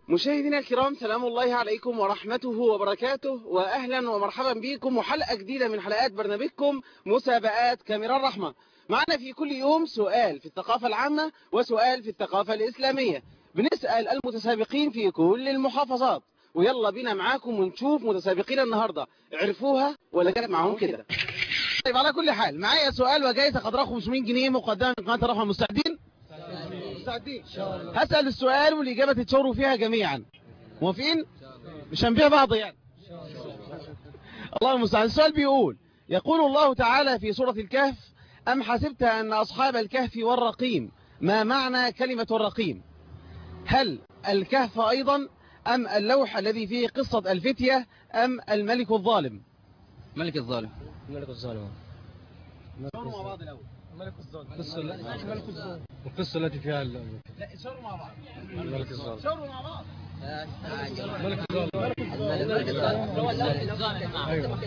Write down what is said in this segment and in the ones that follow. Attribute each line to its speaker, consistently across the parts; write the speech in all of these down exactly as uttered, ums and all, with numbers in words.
Speaker 1: مشاهدينا الكرام، سلام الله عليكم ورحمته وبركاته، وأهلا ومرحبا بكم وحلقة جديدة من حلقات برنامجكم مسابقات كاميرا الرحمة. معنا في كل يوم سؤال في الثقافة العامة وسؤال في الثقافة الإسلامية. بنسأل المتسابقين في كل المحافظات، ويلا بينا معاكم ونشوف متسابقين النهاردة عرفوها ولا كانت معاهم كده. طيب، على كل حال معايا سؤال وجائزة قدرها خمسمائة جنيه مقدمة من قناة الرحمة. مستعدين؟ مستعدين. هسأل السؤال والإجابة تتشاوروا فيها جميعا. موافقين؟ مش هنبيع بعض يعني. الله المستعان. السؤال بيقول: يقول الله تعالى في سورة الكهف: أم حسبت أن أصحاب الكهف والرقيم. ما معنى كلمة الرقيم؟ هل الكهف أيضا، أم اللوح الذي فيه قصة الفتية، أم الملك الظالم؟
Speaker 2: ملك الظالم.
Speaker 3: الملك الظالم.
Speaker 1: شاوروا مع بعض الأول.
Speaker 3: الملك الظالم. القصة الملك الظالم. القصة التي فيها ال...
Speaker 1: لا، شاوروا مع بعض.
Speaker 3: الملك الظالم.
Speaker 1: شاوروا مع بعض.
Speaker 3: الملك الظالم. الملك الظالم. ايوه.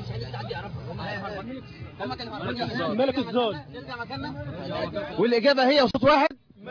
Speaker 3: الملك الظالم.
Speaker 1: نرجع مكاننا. والإجابة هي وصوت واحد.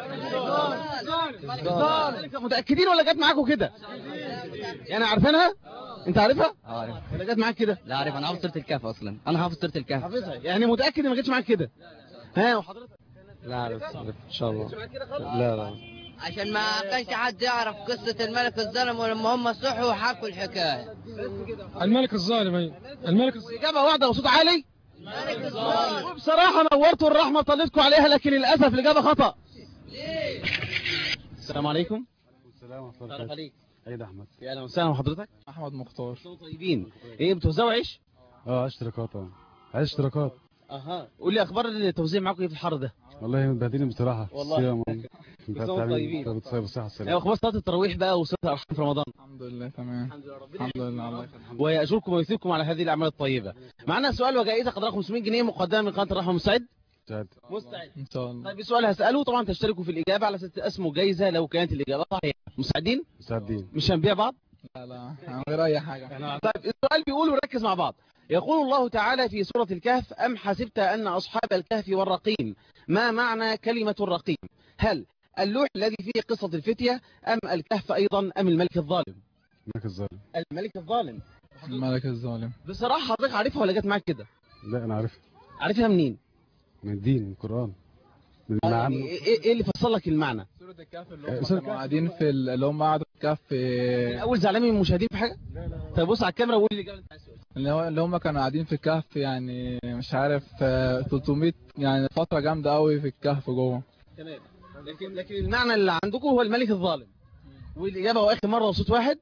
Speaker 1: الظالم. متأكدين ولا جت معاكم كده؟ يعني عارفينها؟ انت عارفها؟
Speaker 2: اه عارف.
Speaker 1: ولا جت معاك كده؟
Speaker 2: لا عارف، انا حافظ سورة الكهف اصلا، انا حافظ سورة الكهف.
Speaker 1: حافظها يعني، متأكد ان ما جتش معاك كده؟ ها، وحضرتك؟
Speaker 3: لا عارف ان شاء الله. لا لا.
Speaker 4: عشان ما كانش حد يعرف قصة الملك الظالم، ولما هم صحوا وحكوا الحكاية.
Speaker 3: الملك الظالم. ايوه الملك الظالم.
Speaker 1: إجابة واحدة وصوت عالي. الملك الظالم. وبصراحة نورتوا الرحمة، طلتكم عليها، لكن للأسف الإجابة خطأ. ليه؟ السلام عليكم.
Speaker 3: السلام ورحمة الله
Speaker 1: تعرف عليك.
Speaker 3: عيد احمد.
Speaker 1: يا اهلا وسهلا. وحضرتك؟
Speaker 3: احمد مختار.
Speaker 1: طيبين. ايه بتوزعوا عيش؟
Speaker 3: اه اشتراكات. اه عايز اشتراكات.
Speaker 1: اها، قول لي اخبار التوزيع معاكم ايه في الحر ده؟
Speaker 3: والله متبهدلين بصراحه.
Speaker 1: والله.
Speaker 3: الصيام.
Speaker 1: كل سنة وانتم طيبين.
Speaker 3: طيب بالصحه
Speaker 1: ايه
Speaker 3: والسلامه.
Speaker 1: اخبار صلاه التراويح بقى وصلاه الارحام في رمضان؟
Speaker 3: الحمد لله تمام.
Speaker 1: الحمد لله ربنا
Speaker 3: الحمد لله. الله يخليك.
Speaker 1: ويأجركم ويثيبكم على هذه الاعمال الطيبه. معنا سؤال وجائزه قدرها خمسمائة جنيه مقدمه من قناه الرحمه. مستعد؟
Speaker 3: مستعد.
Speaker 1: مستعد
Speaker 3: ان شاء الله.
Speaker 1: طيب، السؤال هسأله طبعا تشتركوا في الإجابة على أساس اسمه جايزة لو كانت الإجابة صحيحة. مستعدين؟
Speaker 3: مستعدين.
Speaker 1: مش هنبيع بعض؟
Speaker 3: لا لا من غير اي حاجه.
Speaker 1: طيب، السؤال بيقول وركز مع بعض. يقول الله تعالى في سورة الكهف: أم حسبت أن أصحاب الكهف والرقيم. ما معنى كلمة الرقيم؟ هل اللوح الذي فيه قصة الفتية، أم الكهف أيضا، أم الملك الظالم؟
Speaker 3: الملك الظالم.
Speaker 1: الملك الظالم.
Speaker 3: الملك الظالم.
Speaker 1: بصراحة حضرتك عارفها ولا جت معاك كده؟
Speaker 3: لا انا عارفها.
Speaker 1: عارفها منين؟
Speaker 3: من الدين، من القران، من
Speaker 1: يعني
Speaker 3: المعنى.
Speaker 1: ايه إيه اللي فصل لك المعنى؟
Speaker 5: سورة الكهف اللي هم كانوا قاعدين في ال- اللي هم قعدوا في الكهف،
Speaker 1: الاول زعلان من المشاهدين في حاجه؟ طيب بص على الكاميرا وقول لي الاجابه اللي انت عايز تقولها.
Speaker 5: اللي هو اللي هم كانوا قاعدين في الكهف، يعني مش عارف آه، ثلاثمائة، يعني فترة جامدة قوي في الكهف جوه.
Speaker 1: تمام. لكن لكن المعنى اللي عندكم هو الملك الظالم. والاجابه واخر مره وصوت واحد.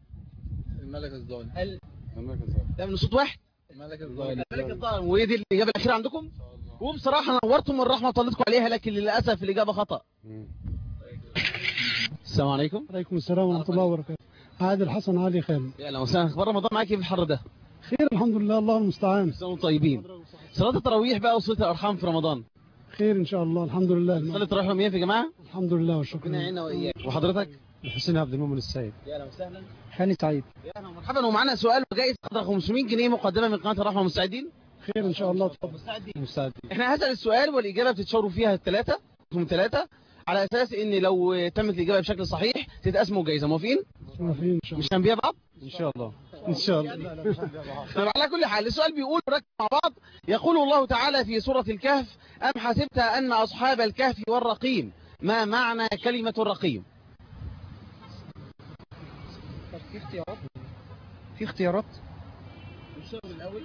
Speaker 5: الملك الظالم.
Speaker 1: ال...
Speaker 3: الملك الظالم.
Speaker 1: ده من صوت واحد.
Speaker 5: الملك الظالم.
Speaker 1: الملك الظالم. وهي دي الاجابه الاخيره عندكم؟ وبصراحه نورتم الرحمه وطلتكم عليها، لكن للاسف الاجابه خطا.
Speaker 3: مم.
Speaker 1: السلام عليكم.
Speaker 6: عليكم السلام ورحمة الله وبركاته. عادل حسن علي خالد.
Speaker 1: يا اهلا وسهلا. اخبار رمضان معاك ايه في الحر ده؟
Speaker 6: خير الحمد لله، الله المستعان.
Speaker 1: انتم طيبين. صلاه التراويح بقى وصلاه الارحام في رمضان.
Speaker 6: خير ان شاء الله الحمد لله.
Speaker 1: صلاه التراويح يوميا في جماعه؟
Speaker 6: الحمد لله والشكر
Speaker 1: ربنا
Speaker 6: لله.
Speaker 1: يعيننا واياك. وحضرتك؟
Speaker 6: حسين عبد المؤمن السيد.
Speaker 1: يا اهلا وسهلا.
Speaker 6: هاني سعيد.
Speaker 1: يا اهلا ومرحبا. ومعنا سؤال وجائزه قدر خمسمائة جنيه مقدمه من قناه الرحمه. مستعدين؟
Speaker 6: خير ان شاء الله. اتفضل.
Speaker 1: مستعدين.
Speaker 6: مستعدين.
Speaker 1: احنا هسأل السؤال والاجابه بتتشاوروا فيها الثلاثه، هم ثلاثه، على اساس ان لو تمت الاجابه بشكل صحيح تتقسموا جايزه. موافقين؟
Speaker 6: موافقين ان شاء
Speaker 1: مش
Speaker 6: الله.
Speaker 1: هنبيع بعض؟
Speaker 6: ان شاء الله. ان شاء الله.
Speaker 1: طب على كل حال السؤال بيقول، ركز مع بعض. يقول الله تعالى في سورة الكهف: أم حسبت أن أصحاب الكهف والرقيم. ما معنى كلمة الرقيم؟
Speaker 6: في اختيارات. في اختيارات.
Speaker 1: الأول.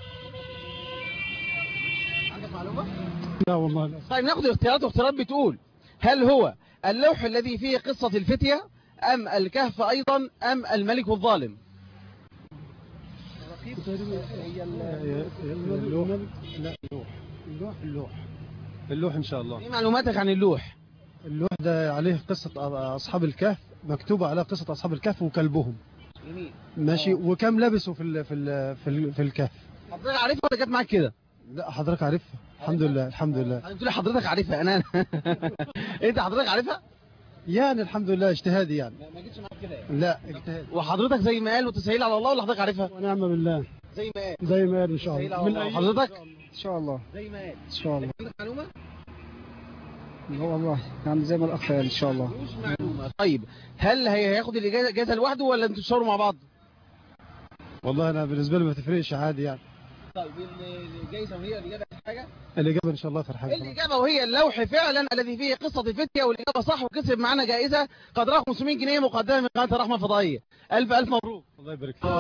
Speaker 1: عندك معلومة؟
Speaker 6: لا والله لا.
Speaker 1: طيب ناخد الاختيارات. واختيارات بتقول: هل هو اللوح الذي فيه قصة الفتية، أم الكهف أيضا، أم الملك الظالم؟
Speaker 6: هي اللوح. لا اللوح. اللوح اللوح اللوح ان شاء الله.
Speaker 1: ايه معلوماتك عن اللوح؟
Speaker 6: اللوح ده عليه قصة اصحاب الكهف، مكتوبة على قصة اصحاب الكهف وكلبهم.
Speaker 1: جميل.
Speaker 6: ماشي. وكم لبسوا في ال في ال في, ال في الكهف.
Speaker 1: حضرتك عارفها ولا جت معاك كده؟
Speaker 6: لا حضرتك عارفها. الحمد لله الحمد لله.
Speaker 1: قلت لي حضرتك عارفها. انا انت حضرتك عارفها؟
Speaker 6: يعني الحمد لله اجتهادي يعني.
Speaker 1: ما جيتش معاك كده يعني.
Speaker 6: لا اجتهاد.
Speaker 1: وحضرتك زي ما قال وتسهيل على الله، ولا حضرتك عارفها؟
Speaker 6: ونعم بالله.
Speaker 1: زي ما قال.
Speaker 6: زي ما قال ان شاء
Speaker 1: تسهيل
Speaker 6: الله.
Speaker 1: على الله.
Speaker 6: أيام
Speaker 1: حضرتك
Speaker 6: ان شاء الله.
Speaker 1: زي ما قال.
Speaker 6: ان شاء الله.
Speaker 1: عندك معلومة؟
Speaker 7: لا والله يعني زي ما الاخ قال ان شاء الله.
Speaker 1: طيب هل هي هياخد الإجازة لوحده ولا انتوا تشاوروا مع بعض؟
Speaker 6: والله انا بالنسبه لي ما تفرقش عادي يعني.
Speaker 1: طيب الجائزة وهي الإجابة حاجة؟
Speaker 6: الاجابه ان شاء الله اخر حاجه.
Speaker 1: الإجابة وهي اللوح فعلا الذي فيه قصة الفتية، والإجابة صح وكسب معنا جائزة قدرها خمسمائة جنيه مقدمة من قناة الرحمة الفضائية. ألف ألف مبروك.
Speaker 6: الله يبارك فيك.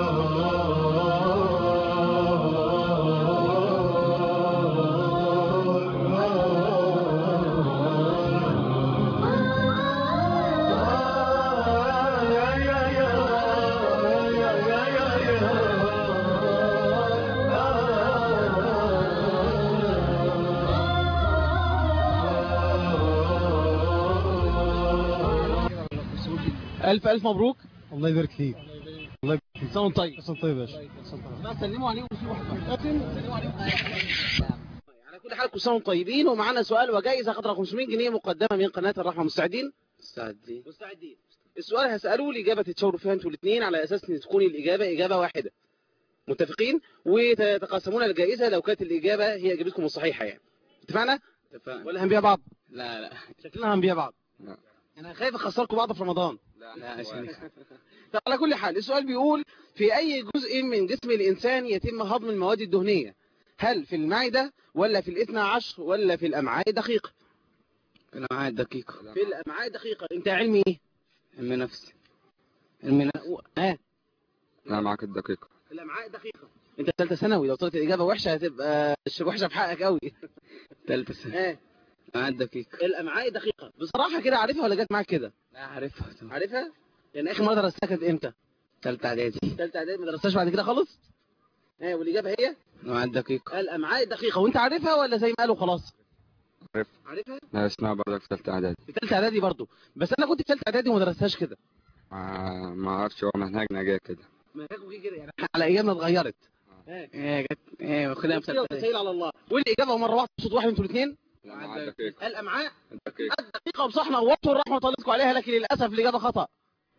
Speaker 1: ألف ألف مبروك.
Speaker 6: الله يبارك فيك. الله يبارك فيك.
Speaker 1: سنة طيب.
Speaker 6: سنة طيب يا باشا.
Speaker 1: لا سلموا عليهم وفي واحد سلموا عليهم. على كل حال كل سنة وانتم طيبين، ومعانا سؤال وجائزة قدرها خمسمائة جنيه مقدمة من قناة الرحمة. مستعدين؟
Speaker 2: مستعدين.
Speaker 1: مستعدين. السؤال هسأله الإجابة تتشاوروا فيها انتوا الاثنين على أساس ان تكون الإجابة إجابة واحدة. متفقين؟ وتتقاسمون الجائزة لو كانت الإجابة هي إجابتكم الصحيحة يعني. اتفقنا؟
Speaker 2: اتفقنا.
Speaker 1: ولا هنبيع بعض؟
Speaker 2: لا لا.
Speaker 1: شكلنا هنبيع بعض.
Speaker 2: لا.
Speaker 1: أنا خايف أخسركم بعض في رمضان.
Speaker 2: لا لا عشان
Speaker 1: طب على كل حال السؤال بيقول في أي جزء من جسم الإنسان يتم هضم المواد الدهنية؟ هل في المعدة ولا في الاثنى عشر ولا في الأمعاء الدقيقة؟
Speaker 2: الأمعاء الدقيقة.
Speaker 1: في الأمعاء الدقيقة. أنت علمي إيه؟
Speaker 2: علم نفسي. علم نفسي.
Speaker 1: ها؟
Speaker 2: الأمعاء الدقيقة.
Speaker 1: الأمعاء الدقيقة. أنت ثالثة ثانوي، لو طلعت الإجابة وحشة هتبقى وحشة في حقك قوي.
Speaker 2: ثالثة ثانوي.
Speaker 1: ها؟
Speaker 2: الأمعاء الدقيقة.
Speaker 1: الأمعاء الدقيقة. بصراحة كده عارفها ولا جت معاك كده؟
Speaker 2: لا عارفها.
Speaker 1: عارفها؟ يعني آخر مرة درستها كانت إمتى؟
Speaker 2: ثالثة إعدادي.
Speaker 1: ثالثة إعدادي، ما درستهاش بعد كده خالص؟ ها والإجابة هي؟
Speaker 2: الأمعاء الدقيقة.
Speaker 1: الأمعاء الدقيقة. وأنت عارفها ولا زي ما قالوا خلاص؟
Speaker 2: عارفها.
Speaker 1: عارفها؟
Speaker 2: لا اسمها برضك في ثالثة إعدادي.
Speaker 1: في ثالثة إعدادي برضه، بس أنا كنت في ثالثة إعدادي وما درستهاش كده.
Speaker 2: ما ما أعرفش، هو منهجنا جاي كده.
Speaker 1: منهجكم جه كده يعني على أيامنا اتغيرت.
Speaker 2: إيه جت إيه واخدها في ثالثة إعدادي.
Speaker 1: سهيل على الله. والإجابة مرة واحدة صوت واحد أنتوا الاثنين؟
Speaker 2: الأمعاء الدقيقة.
Speaker 1: الأمعاء
Speaker 2: الدقيقة.
Speaker 1: الدقيقة. وصحنا ووطوا الرحمة طلتكم عليها، لكن للأسف الإجابة خطأ.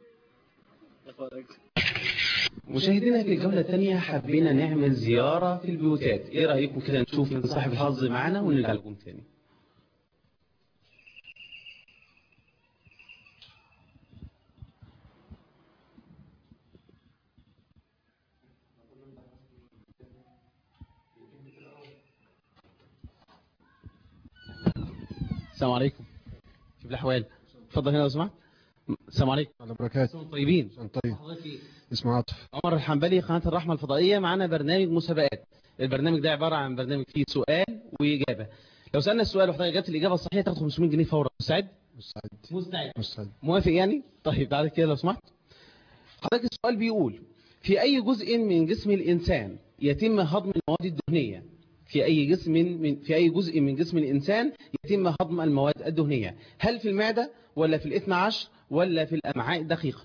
Speaker 1: مشاهدينا في الجولة الثانية حبينا نعمل زيارة في البيوتات، ايه رأيكم كده نشوف من صاحب الحظ معانا ونرجع لكم تاني. السلام عليكم. شوف الأحوال. اتفضل هنا لو سمحت. السلام عليكم.
Speaker 6: على بركاته.
Speaker 1: طيبين.
Speaker 6: طيب. اسمه عاطف.
Speaker 1: عمر الحنبلي، قناة الرحمة الفضائية. معنا برنامج مسابقات. البرنامج ده عبارة عن برنامج فيه سؤال وإجابة. لو سألنا السؤال وحضرتك جبت الإجابة الصحيحة تاخد خمسمائة جنيه فورا. مستعد؟
Speaker 6: مستعد.
Speaker 1: مستعد.
Speaker 6: مستعد.
Speaker 1: موافق يعني؟ طيب بعد كده لو سمحت. حضرتك السؤال بيقول في أي جزء من جسم الإنسان يتم هضم المواد الدهنية؟ في أي جسم من في أي جزء من جسم الإنسان يتم هضم المواد الدهنية؟ هل في المعدة ولا في الاثنى عشر ولا في الأمعاء الدقيقة؟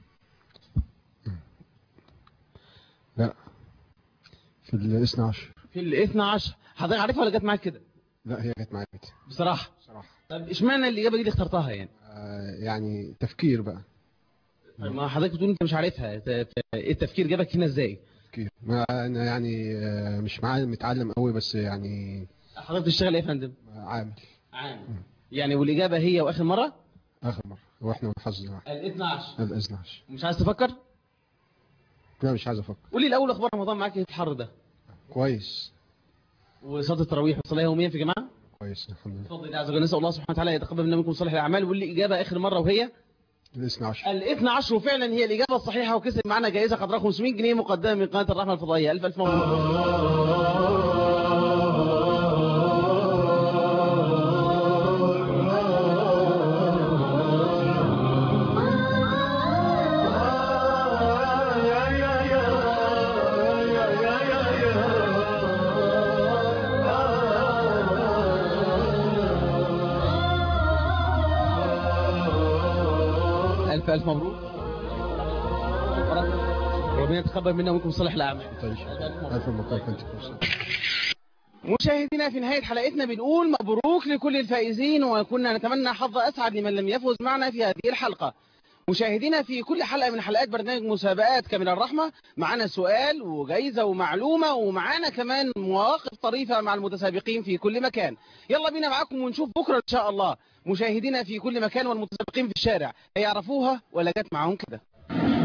Speaker 6: لا في الاثنى عشر.
Speaker 1: في الاثنى عشر. حضرتك عارفها ولا جت معاك كده؟
Speaker 6: لا هي جت معايا كده
Speaker 1: بصراحة.
Speaker 6: بصراحة.
Speaker 1: طب اشمعنى الإجابة دي اللي اخترتها يعني؟
Speaker 6: آه يعني تفكير بقى.
Speaker 1: ما حضرتك بتقول انت مش عارفها، ت- ت- ايه التفكير جابك هنا ازاي؟
Speaker 6: تفكير. ما انا يعني آه مش معاه متعلم قوي بس يعني.
Speaker 1: حضرتك بتشتغل ايه يا فندم؟
Speaker 6: عامل.
Speaker 1: عامل. يعني والاجابه هي واخر مره؟
Speaker 6: اخر مرة واحنا حظنا واحد.
Speaker 1: الاثنى عشر.
Speaker 6: الاثنى عشر.
Speaker 1: مش عايز تفكر؟
Speaker 6: لا مش عايز افكر.
Speaker 1: قول لي الاول اخبار رمضان معاك ايه في الحر ده؟
Speaker 6: كويس.
Speaker 1: وصلاه التراويح والصلاه يوميا في جماعه؟
Speaker 6: كويس الحمد لله.
Speaker 1: بفضل الله عز وجل. نسال الله سبحانه وتعالى يتقبل منا منكم صالح الاعمال. وقول لي اجابه اخر مره وهي؟
Speaker 6: الاثنى عشر.
Speaker 1: الاثنى عشر. وفعلا هي الاجابه الصحيحه، وكسب معنا جائزه قدرها خمسمائة جنيه مقدمه من قناه الرحمه الفضائيه. الف الف مبروك. ألف ألف مبروك. ربنا يتقبل منا ومنكم صالح الأعمال.
Speaker 6: ألف مبروك.
Speaker 1: مشاهدينا في نهاية حلقتنا بنقول مبروك لكل الفائزين، وكنا نتمنى حظ أسعد لمن لم يفوز معنا في هذه الحلقة. مشاهدينا في كل حلقة من حلقات برنامج مسابقات كاميرا الرحمة، معانا سؤال وجايزة ومعلومة، ومعانا كمان مواقف طريفة مع المتسابقين في كل مكان. يلا بينا معاكم ونشوف بكرة إن شاء الله. مشاهدينا في كل مكان والمتسابقين في الشارع هيعرفوها ولا جت معاهم كده؟